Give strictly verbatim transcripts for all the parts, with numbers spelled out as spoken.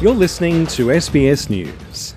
You're listening to S B S News.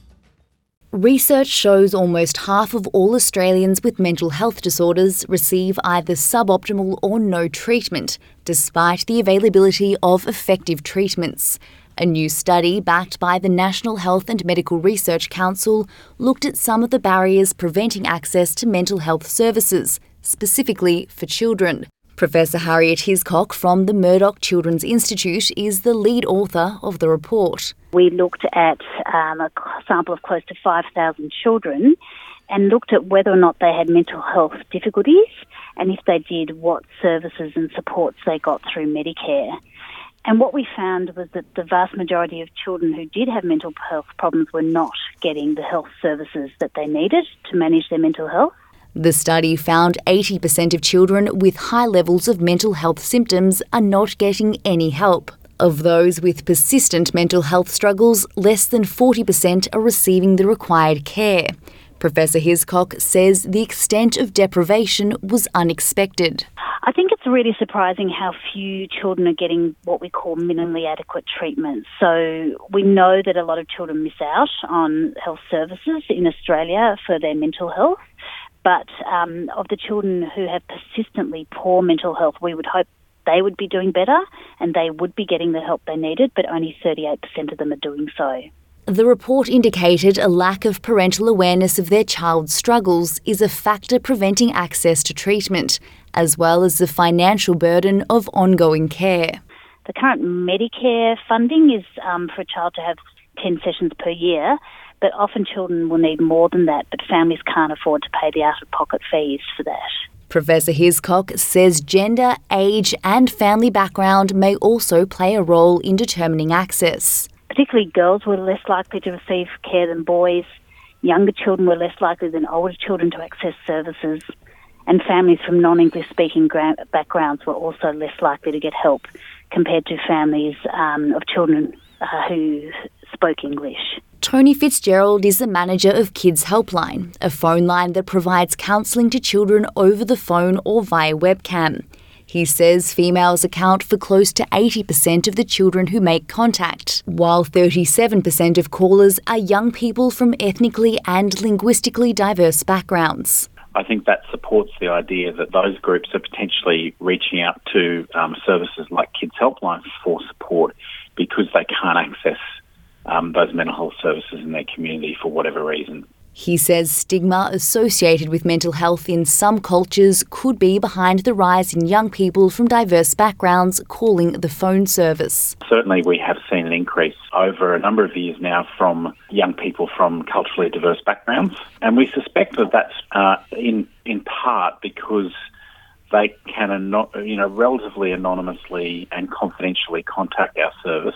Research shows almost half of all Australians with mental health disorders receive either suboptimal or no treatment, despite the availability of effective treatments. A new study backed by the National Health and Medical Research Council looked at some of the barriers preventing access to mental health services, specifically for children. Professor Harriet Hiscock from the Murdoch Children's Institute is the lead author of the report. We looked at um, a sample of close to five thousand children and looked at whether or not they had mental health difficulties, and if they did, what services and supports they got through Medicare. And what we found was that the vast majority of children who did have mental health problems were not getting the health services that they needed to manage their mental health. The study found eighty percent of children with high levels of mental health symptoms are not getting any help. Of those with persistent mental health struggles, less than forty percent are receiving the required care. Professor Hiscock says the extent of deprivation was unexpected. I think it's really surprising how few children are getting what we call minimally adequate treatment. So we know that a lot of children miss out on health services in Australia for their mental health. But um, of the children who have persistently poor mental health, we would hope they would be doing better and they would be getting the help they needed, but only thirty-eight percent of them are doing so. The report indicated a lack of parental awareness of their child's struggles is a factor preventing access to treatment, as well as the financial burden of ongoing care. The current Medicare funding is um, for a child to have ten sessions per year, but often children will need more than that, but families can't afford to pay the out-of-pocket fees for that. Professor Hiscock says gender, age and family background may also play a role in determining access. Particularly girls were less likely to receive care than boys. Younger children were less likely than older children to access services. And families from non-English speaking gra- backgrounds were also less likely to get help compared to families um, of children uh, who spoke English. Tony Fitzgerald is the manager of Kids Helpline, a phone line that provides counselling to children over the phone or via webcam. He says females account for close to eighty percent of the children who make contact, while thirty-seven percent of callers are young people from ethnically and linguistically diverse backgrounds. I think that supports the idea that those groups are potentially reaching out to um, services like Kids Helpline for support because they can't access um, those mental health services in their community for whatever reason. He says stigma associated with mental health in some cultures could be behind the rise in young people from diverse backgrounds calling the phone service. Certainly we have seen an increase over a number of years now from young people from culturally diverse backgrounds, and we suspect that that's uh, in in part because they can ano- you know relatively anonymously and confidentially contact our service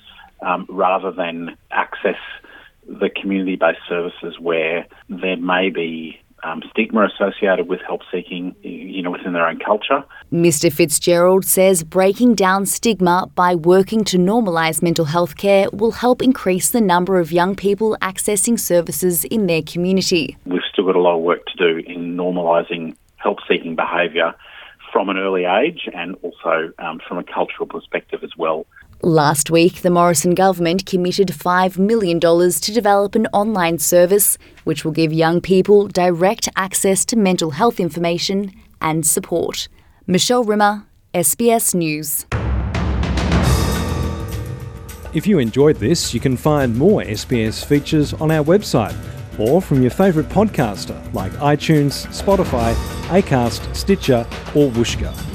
um, rather than access the community-based services where there may be um, stigma associated with help seeking, you know, within their own culture. Mister Fitzgerald says breaking down stigma by working to normalise mental health care will help increase the number of young people accessing services in their community. We've still got a lot of work to do in normalising help-seeking behaviour from an early age and also um, from a cultural perspective as well. Last week, the Morrison government committed five million dollars to develop an online service which will give young people direct access to mental health information and support. Michelle Rimmer, S B S News. If you enjoyed this, you can find more S B S features on our website or from your favourite podcaster like iTunes, Spotify, Acast, Stitcher or Whooshkaa.